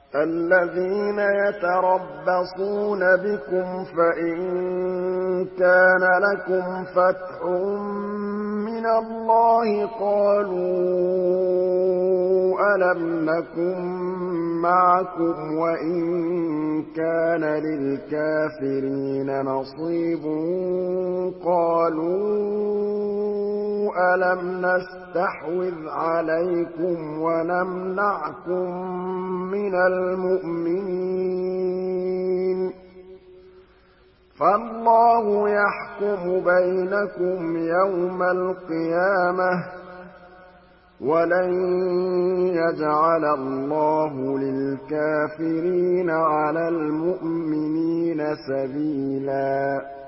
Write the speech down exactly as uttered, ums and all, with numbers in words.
الذين يتربصون بكم فإن كان لكم فتح من الله قالوا ألم نكن معكم وإن كان للكافرين نصيب قالوا ألم نستحوذ عليكم ونمنعكم من المؤمنين فالله يحكم بينكم يوم القيامة ولن يجعل الله للكافرين على المؤمنين سبيلا